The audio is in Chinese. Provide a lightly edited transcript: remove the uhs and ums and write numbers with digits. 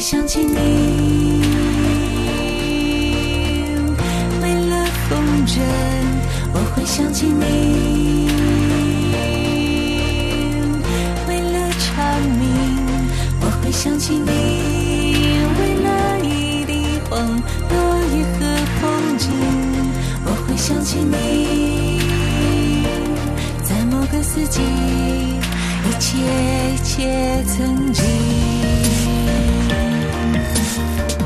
想起你，为了风筝，我会想起你，为了蝉鸣，我会想起你，为了一滴黄落叶和风景，我会想起你，在某个四季，一切曾经。